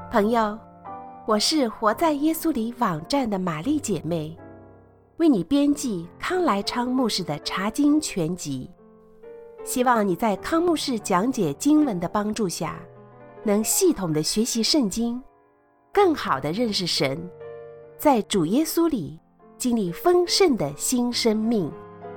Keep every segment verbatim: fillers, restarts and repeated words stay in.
朋友，我是活在耶稣里网站的玛丽姐妹，为你编辑康来昌牧师的查经全集，希望你在康牧师讲解经文的帮助下，能系统的学习圣经，更好的认识神，在主耶稣里经历丰盛的新生命。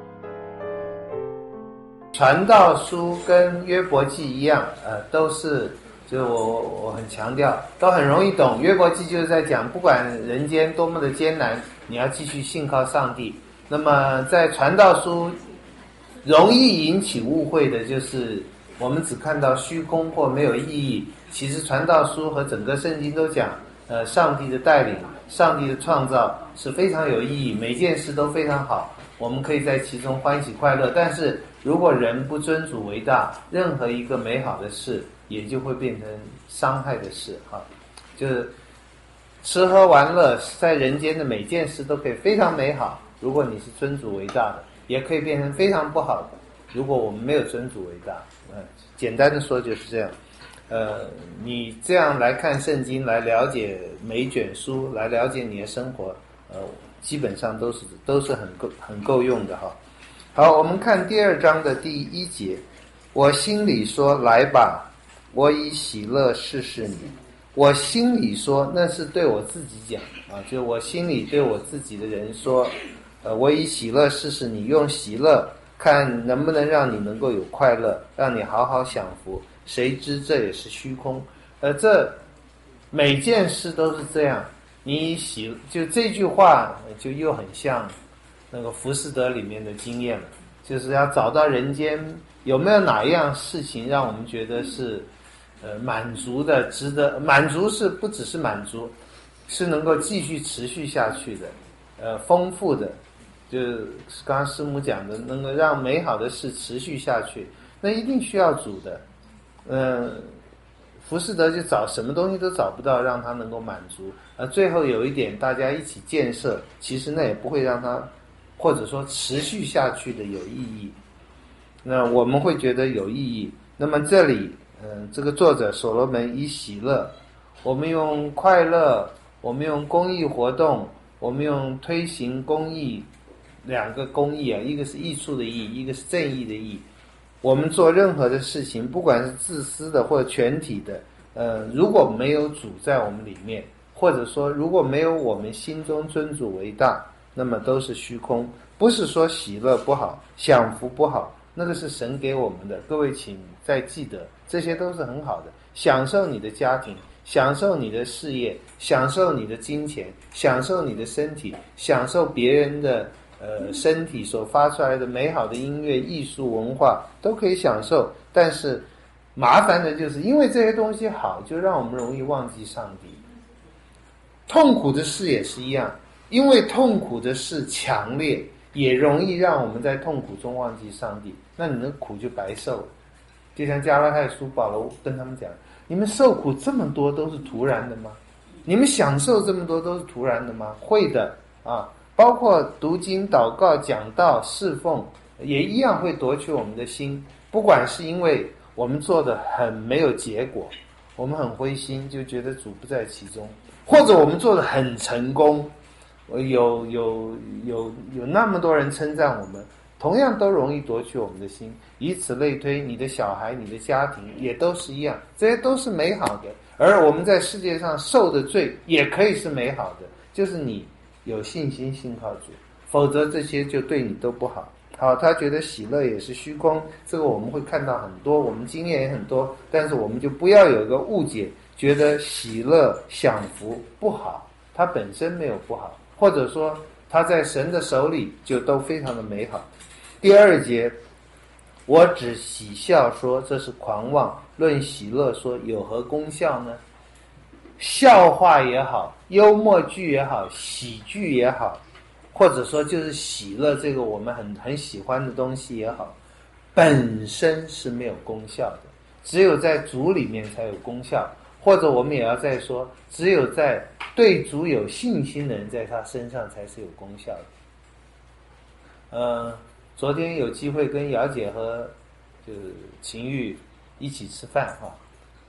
传道书跟约伯记一样，呃，都是就我我很强调，都很容易懂。约伯记就是在讲，不管人间多么的艰难，你要继续信靠上帝。那么在传道书容易引起误会的就是我们只看到虚空或没有意义，其实传道书和整个圣经都讲，呃，上帝的带领，上帝的创造是非常有意义，每件事都非常好，我们可以在其中欢喜快乐。但是如果人不尊主为大，任何一个美好的事也就会变成伤害的事啊！就是吃喝玩乐，在人间的每件事都可以非常美好，如果你是尊主为大的，也可以变成非常不好的，如果我们没有尊主为大。嗯，简单的说就是这样。呃，你这样来看圣经，来了解每一卷书，来了解你的生活，呃，基本上都是都是很够很够用的哈。好，我们看第二章的第一节，我心里说来吧，我以喜乐试试你。我心里说，那是对我自己讲啊，就是我心里对我自己的人说，呃，我以喜乐试试你，用喜乐看能不能让你能够有快乐，让你好好享福。谁知这也是虚空。呃，这每件事都是这样。你喜就这句话就又很像那个浮士德里面的经验了，就是要找到人间有没有哪一样事情让我们觉得是呃满足的，值得满足，是不只是满足，是能够继续持续下去的，呃丰富的，就是刚刚师母讲的，能够让美好的事持续下去，那一定需要主的。呃浮士德就找什么东西都找不到让他能够满足，而最后有一点大家一起建设，其实那也不会让他或者说持续下去的有意义。那我们会觉得有意义。那么这里嗯、呃，这个作者所罗门以喜乐，我们用快乐，我们用公益活动，我们用推行公益，两个公益啊，一个是益处的益，一个是正义的义。我们做任何的事情，不管是自私的或者全体的，呃，如果没有主在我们里面，或者说如果没有我们心中尊主为大，那么都是虚空。不是说喜乐不好，享福不好，那个是神给我们的。各位请再记得，这些都是很好的。享受你的家庭，享受你的事业，享受你的金钱，享受你的身体，享受别人的呃，身体所发出来的美好的音乐、艺术、文化都可以享受，但是麻烦的就是因为这些东西好，就让我们容易忘记上帝。痛苦的事也是一样，因为痛苦的事强烈，也容易让我们在痛苦中忘记上帝，那你的苦就白受了。就像加拉太书保罗跟他们讲，你们受苦这么多都是突然的吗？你们享受这么多都是突然的吗？会的啊，包括读经、祷告、讲道、侍奉，也一样会夺取我们的心。不管是因为我们做的很没有结果，我们很灰心，就觉得主不在其中，或者我们做的很成功，有有有有那么多人称赞我们，同样都容易夺取我们的心。以此类推，你的小孩、你的家庭也都是一样，这些都是美好的。而我们在世界上受的罪也可以是美好的，就是你有信心信靠主，否则这些就对你都不好。好，他觉得喜乐也是虚空，这个我们会看到很多，我们经验也很多，但是我们就不要有一个误解，觉得喜乐享福不好，它本身没有不好，或者说它在神的手里就都非常的美好。第二节，我只喜笑说这是狂妄，论喜乐说有何功效呢？笑话也好，幽默剧也好，喜剧也好，或者说就是喜乐这个我们很很喜欢的东西也好，本身是没有功效的，只有在主里面才有功效。或者我们也要再说，只有在对主有信心的人，在他身上才是有功效的。呃，昨天有机会跟姚姐和就是秦玉一起吃饭哈，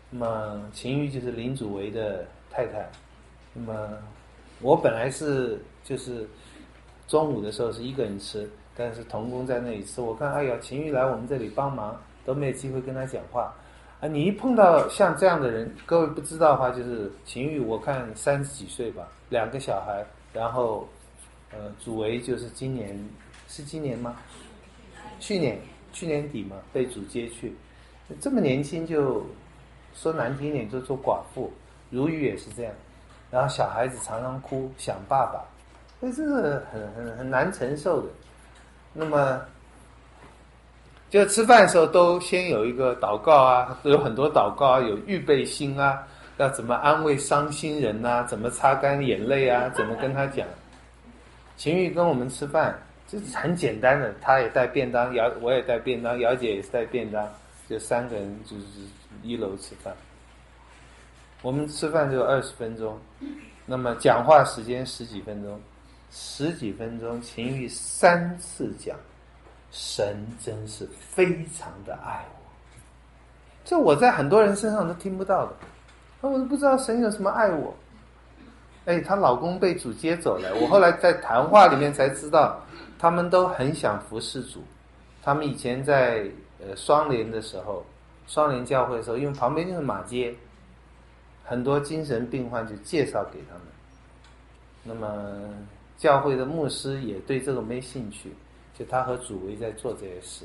那么秦玉就是林祖维的太太。那么我本来是就是中午的时候是一个人吃，但是童工在那里吃，我看哎呀，秦玉来我们这里帮忙，都没有机会跟他讲话啊。你一碰到像这样的人，各位不知道的话，就是秦玉，我看三十几岁吧，两个小孩，然后呃，祖维就是今年是今年吗？去年去年底嘛，被主接去，这么年轻就说难听一点就做寡妇，如玉也是这样，然后小孩子常常哭想爸爸，所以这是很很很难承受的。那么就吃饭的时候都先有一个祷告啊，有很多祷告啊，有预备心啊，要怎么安慰伤心人啊，怎么擦干眼泪啊，怎么跟他讲。秦玉跟我们吃饭这是很简单的，他也带便当，姚我也带便当，姚姐也是带便当，就三个人就是一楼吃饭。我们吃饭就二十分钟，那么讲话时间十几分钟，十几分钟秦玉三次讲，神真是非常的爱我，这我在很多人身上都听不到的，我都不知道神有什么爱我。哎，她老公被主接走了，我后来在谈话里面才知道，他们都很想服侍主。他们以前在呃双联的时候，双联教会的时候，因为旁边就是马街，很多精神病患就介绍给他们。那么教会的牧师也对这个没兴趣，就他和主维在做这些事。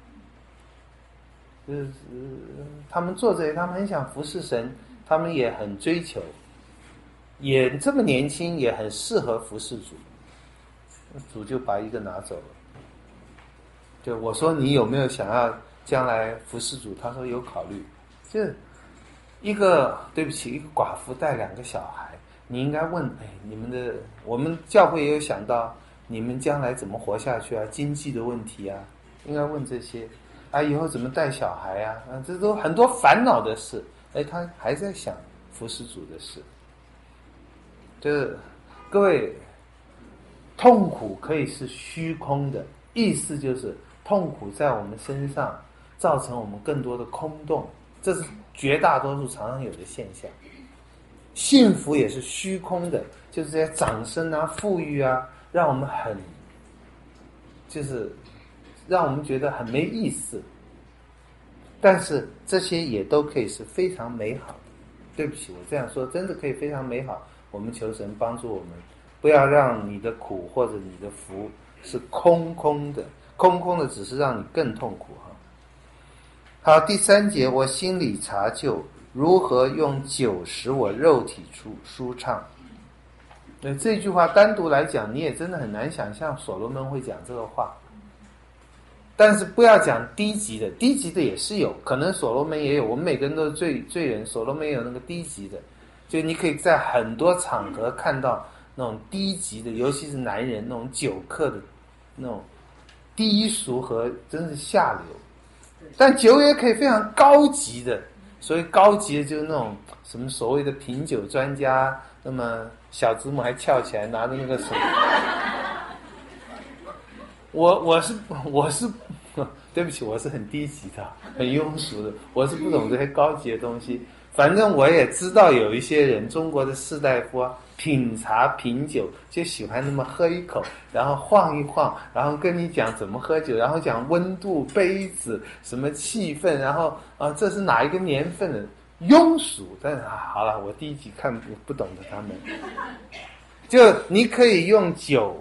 就是、呃、他们做这些，他们很想服侍神，他们也很追求，也这么年轻，也很适合服侍主。主就把一个拿走了。就我说你有没有想要将来服侍主？他说有考虑。就一个对不起，一个寡妇带两个小孩，你应该问，哎，你们的我们教会也有想到你们将来怎么活下去啊，经济的问题啊，应该问这些啊，以后怎么带小孩啊，啊，这都很多烦恼的事。哎，他还在想服侍主的事。就是各位，痛苦可以是虚空的，意思就是痛苦在我们身上造成我们更多的空洞，这是绝大多数常常有的现象。幸福也是虚空的，就是这些掌声啊、富裕啊，让我们很就是让我们觉得很没意思，但是这些也都可以是非常美好的。对不起，我这样说真的可以非常美好。我们求神帮助我们，不要让你的苦或者你的福是空空的，空空的只是让你更痛苦哈。好，第三节，我心里查究如何用酒使我肉体出舒畅。对，这句话单独来讲，你也真的很难想象所罗门会讲这个话。但是不要讲低级的，低级的也是有，可能所罗门也有，我们每个人都是罪罪人，所罗门也有那个低级的。就你可以在很多场合看到那种低级的，尤其是男人那种酒客的那种低俗和真是下流。但酒也可以非常高级的，所谓高级的就是那种什么所谓的品酒专家，那么小子母还翘起来拿着那个手。我我是我是对不起，我是很低级的，很庸俗的，我是不懂这些高级的东西。反正我也知道有一些人，中国的士大夫啊，品茶品酒就喜欢那么喝一口，然后晃一晃，然后跟你讲怎么喝酒，然后讲温度、杯子、什么气氛，然后啊这是哪一个年份的，庸俗。但是、啊、好了，我第一集看不不懂的他们，就你可以用酒，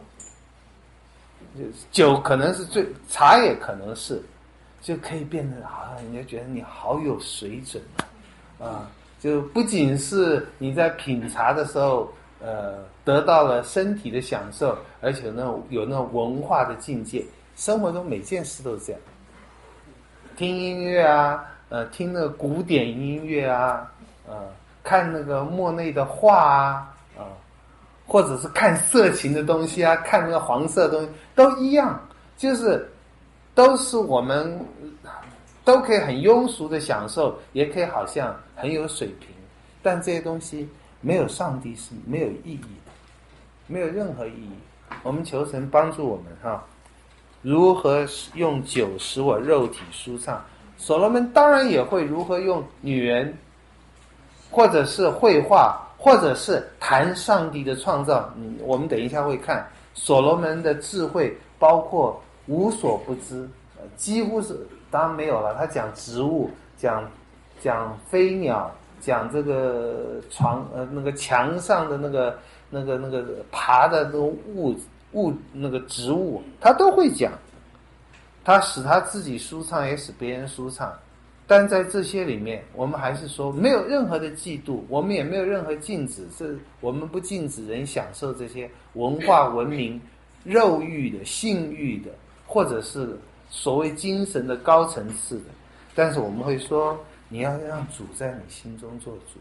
酒可能是最，茶也可能是，就可以变得啊，人家觉得你好有水准啊。啊，就不仅是你在品茶的时候，呃，得到了身体的享受，而且呢，有那种文化的境界。生活中每件事都是这样，听音乐啊，呃，听那个古典音乐啊，呃，看那个莫内的画啊，啊、呃，或者是看色情的东西啊，看那个黄色的东西，都一样，就是都是我们。都可以很庸俗的享受，也可以好像很有水平，但这些东西没有上帝是没有意义的，没有任何意义。我们求神帮助我们哈，如何用酒使我肉体舒畅。所罗门当然也会如何用女人或者是绘画，或者是谈上帝的创造。嗯，我们等一下会看所罗门的智慧，包括无所不知，呃、几乎是当然没有了。他讲植物，讲讲飞鸟，讲这个床呃那个墙上的那个那个那个爬的那个物物那个植物，他都会讲。他使他自己舒畅，也使别人舒畅。但在这些里面，我们还是说没有任何的嫉妒，我们也没有任何禁止，是我们不禁止人享受这些文化文明、肉欲的、性欲的，或者是所谓精神的高层次的。但是我们会说，你要让主在你心中做主。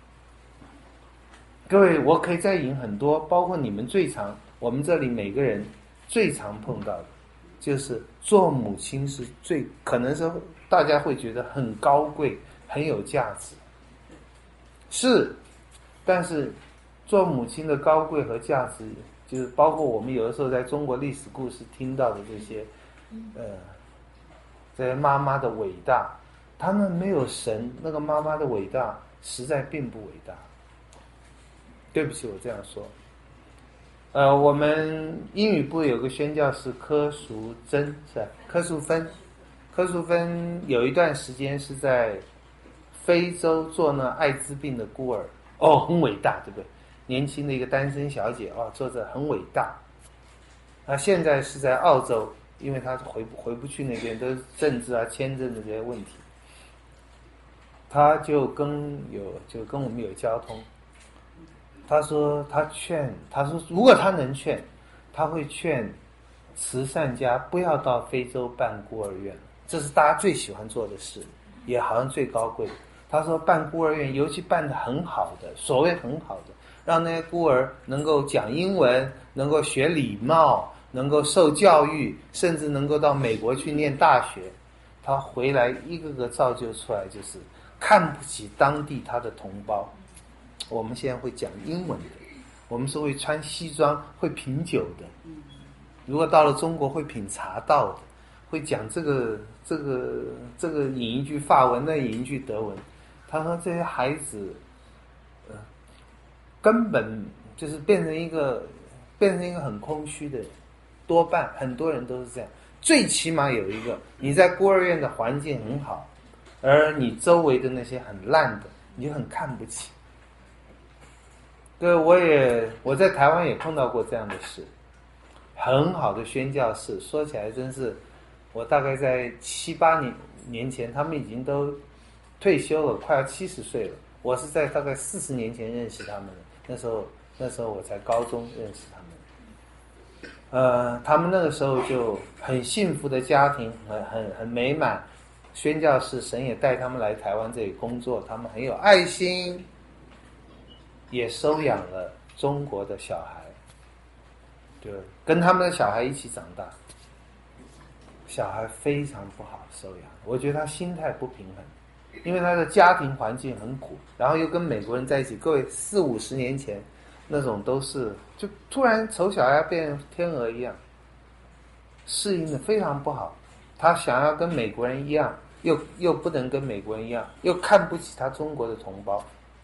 各位，我可以再引很多，包括你们最常，我们这里每个人最常碰到的，就是做母亲是最可能是大家会觉得很高贵、很有价值，是，但是做母亲的高贵和价值，就是包括我们有的时候在中国历史故事听到的这些，呃，这些妈妈的伟大，他们没有神，那个妈妈的伟大实在并不伟大。对不起，我这样说。呃，我们英语部有个宣教士柯淑珍，是吧？柯淑芬，柯淑芬有一段时间是在非洲做那艾滋病的孤儿，哦，很伟大，对不对？年轻的一个单身小姐，哦，做着很伟大。那现在是在澳洲，因为她回回不去那边，都是政治啊、签证的这些问题。她就跟有就跟我们有交通。他说他劝他说如果他能劝，他会劝慈善家不要到非洲办孤儿院，这是大家最喜欢做的事，也好像最高贵。他说办孤儿院，尤其办得很好的，所谓很好的，让那些孤儿能够讲英文，能够学礼貌，能够受教育，甚至能够到美国去念大学。他回来一个个造就出来，就是看不起当地他的同胞。我们现在会讲英文的，我们是会穿西装、会品酒的。如果到了中国，会品茶道的，会讲这个这个这个引一句法文，那引一句德文。他说这些孩子，呃，根本就是变成一个变成一个很空虚的人，多半很多人都是这样。最起码有一个，你在孤儿院的环境很好，而你周围的那些很烂的，你就很看不起。对，我也我在台湾也碰到过这样的事，很好的宣教士，说起来真是，我大概在七八年年前，他们已经都退休了，快要七十岁了。我是在大概四十年前认识他们的，那时候那时候我才高中认识他们。呃，他们那个时候就很幸福的家庭，很很很美满。宣教士神也带他们来台湾这里工作，他们很有爱心。也收养了中国的小孩，对，跟他们的小孩一起长大。小孩非常不好收养，我觉得他心态不平衡，因为他的家庭环境很苦，然后又跟美国人在一起。各位四五十年前那种都是，就突然丑小鸭变天鹅一样，适应的非常不好。他想要跟美国人一样，又又不能跟美国人一样，又看不起他中国的同胞。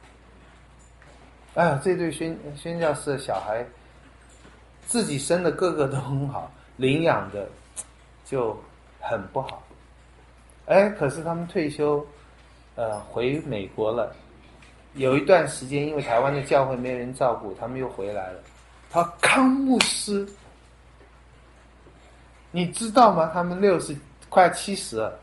哎呀，这对宣宣教士的小孩，自己生的个个都很好，领养的就很不好。哎，可是他们退休，呃，回美国了。有一段时间，因为台湾的教会没人照顾，他们又回来了。他康牧师，你知道吗？他们六十快七十了。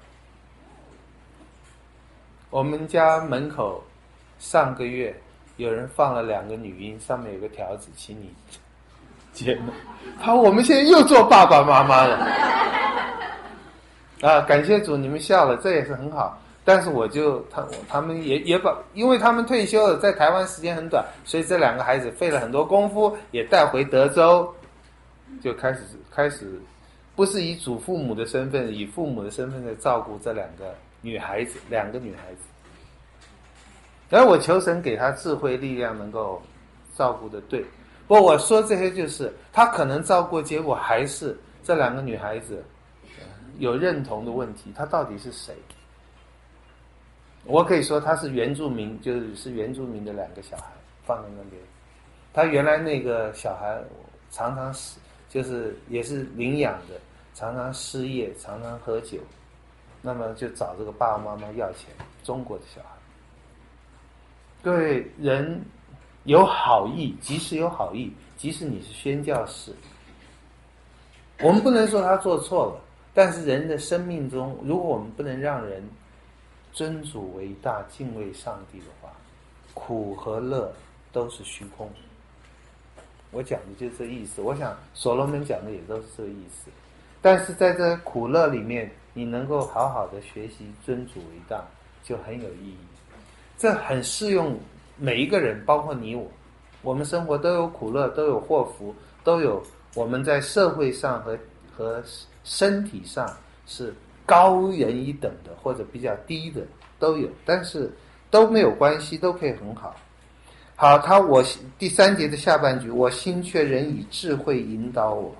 我们家门口上个月。有人放了两个女婴，上面有个条子，请你姐妹。好，我们现在又做爸爸妈妈了。啊，感谢主，你们笑了，这也是很好。但是我就他他们也也把，因为他们退休了，在台湾时间很短，所以这两个孩子费了很多功夫，也带回德州，就开始开始，不是以祖父母的身份，以父母的身份在照顾这两个女孩子，两个女孩子。然后我求神给他智慧力量，能够照顾的对。不过我说这些就是他可能照顾，结果还是这两个女孩子有认同的问题，她到底是谁？ 我可以说他是原住民，就是是原住民的两个小孩放在那边。他原来那个小孩常常是就是也是领养的，常常失业，常常喝酒，那么就找这个爸爸妈妈要钱。中国的小孩，各位人有好意，即使有好意，即使你是宣教士，我们不能说他做错了，但是人的生命中，如果我们不能让人尊主为大，敬畏上帝的话，苦和乐都是虚空。我讲的就是这意思，我想所罗门讲的也都是这个意思。但是在这苦乐里面，你能够好好的学习尊主为大，就很有意义。这很适用每一个人，包括你我。我们生活都有苦乐，都有祸福，都有我们在社会上和和身体上是高人一等的，或者比较低的都有，但是都没有关系，都可以很好。好，他我第三节的下半句，我心却仍以智慧引导我。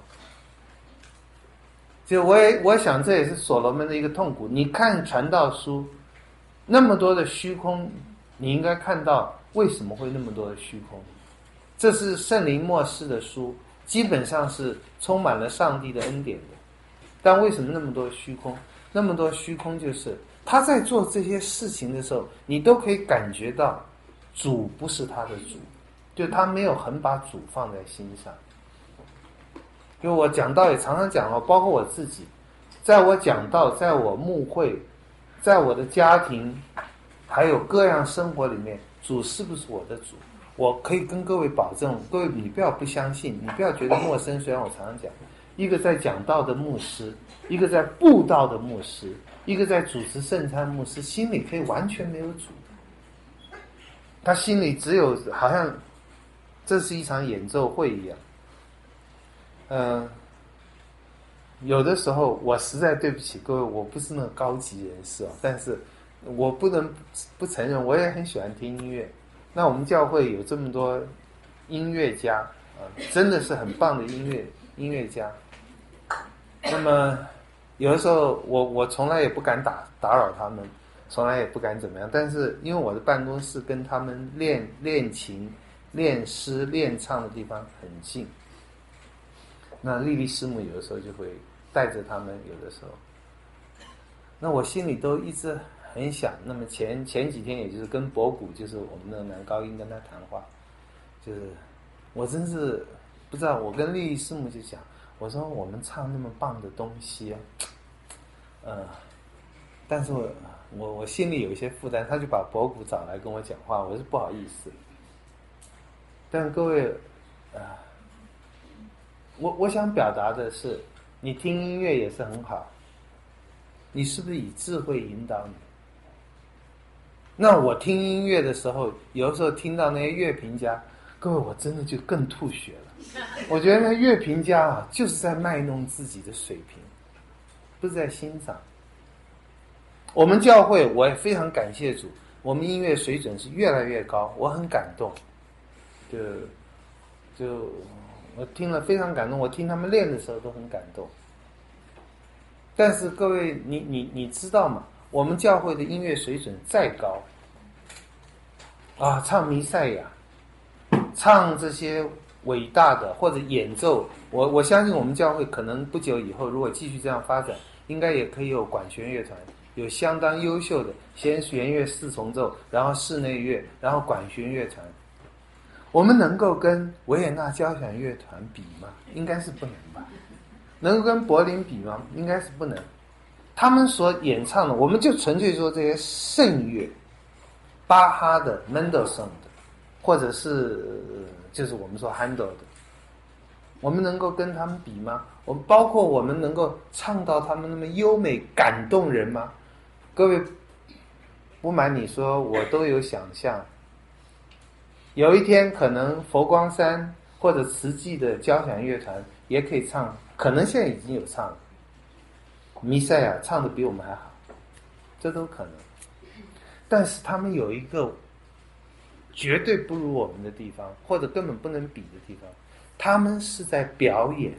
就我也我想这也是所罗门的一个痛苦。你看传道书那么多的虚空，你应该看到为什么会那么多的虚空。这是圣灵默示的书，基本上是充满了上帝的恩典的。但为什么那么多虚空？那么多虚空就是他在做这些事情的时候，你都可以感觉到主不是他的主，就他没有很把主放在心上。因为我讲道也常常讲哦，包括我自己，在我讲道，在我牧会，在我的家庭，还有各样生活里面，主是不是我的主？我可以跟各位保证，各位你不要不相信，你不要觉得陌生。虽然我常常讲，一个在讲道的牧师，一个在布道的牧师，一个在主持圣餐牧师，心里可以完全没有主。他心里只有好像这是一场演奏会一样。嗯、呃，有的时候我实在对不起各位，我不是那个高级人士哦，但是我不能不承认，我也很喜欢听音乐。那我们教会有这么多音乐家啊，真的是很棒的音乐音乐家。那么有的时候我我从来也不敢打打扰他们，从来也不敢怎么样。但是因为我的办公室跟他们练练琴、练诗、练唱的地方很近，那莉莉师母有的时候就会带着他们，有的时候，那我心里都一直很想。那么前前几天，也就是跟博古，就是我们的男高音跟他谈话，就是我真是不知道，我跟莉莉师母就讲，我说我们唱那么棒的东西啊，呃，但是我我我心里有一些负担，他就把博古找来跟我讲话，我是不好意思。但各位，啊、呃，我我想表达的是，你听音乐也是很好，你是不是以智慧引导你？那我听音乐的时候，有的时候听到那些乐评家，各位我真的就更吐血了。我觉得那乐评家啊，就是在卖弄自己的水平，不是在欣赏。我们教会，我也非常感谢主，我们音乐水准是越来越高，我很感动。就就我听了非常感动，我听他们练的时候都很感动。但是各位，你你你知道吗？我们教会的音乐水准再高啊，唱弥赛亚，唱这些伟大的或者演奏，我我相信我们教会可能不久以后，如果继续这样发展，应该也可以有管弦乐团，有相当优秀的先弦乐四重奏，然后室内乐，然后管弦乐团。我们能够跟维也纳交响乐团比吗？应该是不能吧。能够跟柏林比吗？应该是不能。他们所演唱的，我们就纯粹说这些圣乐，巴哈的、门德森的，或者是就是我们说汉德的，我们能够跟他们比吗？我们包括我们能够唱到他们那么优美感动人吗？各位，不瞒你说，我都有想象，有一天可能佛光山或者慈济的交响乐团也可以唱，可能现在已经有唱了弥赛亚，唱的比我们还好，这都可能。但是他们有一个绝对不如我们的地方，或者根本不能比的地方，他们是在表演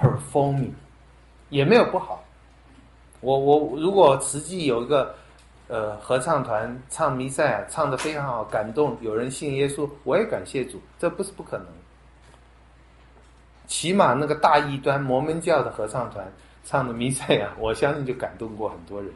performing， 也没有不好。我我如果慈济有一个呃合唱团唱弥赛亚唱得非常好，感动，有人信耶稣，我也感谢主，这不是不可能。起码那个大异端摩门教的合唱团唱的弥赛亚，我相信就感动过很多人。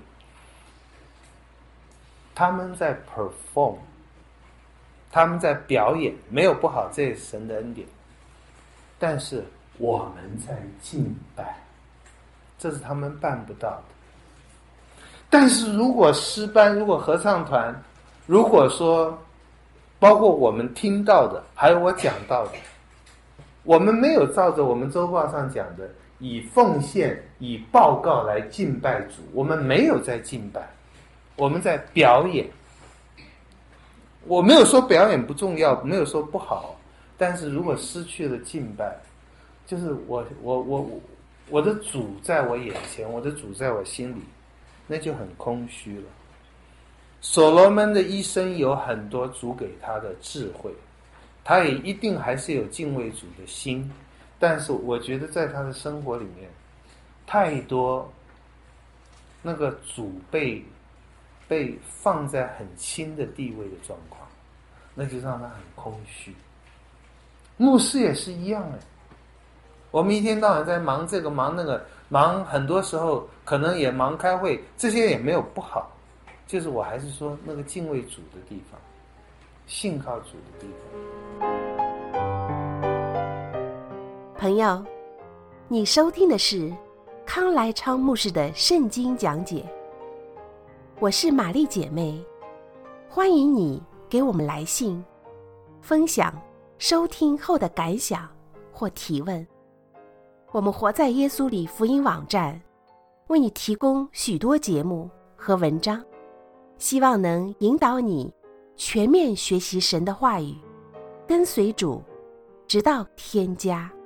他们在 perform， 他们在表演，没有不好，这也是神的恩典。但是我们在敬拜，这是他们办不到的。但是如果诗班，如果合唱团，如果说包括我们听到的，还有我讲到的，我们没有照着我们周报上讲的以奉献以报告来敬拜主，我们没有在敬拜，我们在表演。我没有说表演不重要，没有说不好，但是如果失去了敬拜，就是我我我我的主在我眼前，我的主在我心里，那就很空虚了。所罗门的一生有很多主给他的智慧，他也一定还是有敬畏主的心，但是我觉得在他的生活里面，太多那个主被被放在很轻的地位的状况，那就让他很空虚。牧师也是一样哎，我们一天到晚在忙这个忙那个，忙很多时候可能也忙开会，这些也没有不好，就是我还是说那个敬畏主的地方，信靠主的地方。 朋友，你收听的是康来昌牧师的圣经讲解，我是玛丽姐妹，欢迎你给我们来信，分享收听后的感想或提问。我们活在耶稣里福音网站为你提供许多节目和文章，希望能引导你全面学习神的话语，跟随主，直到天家。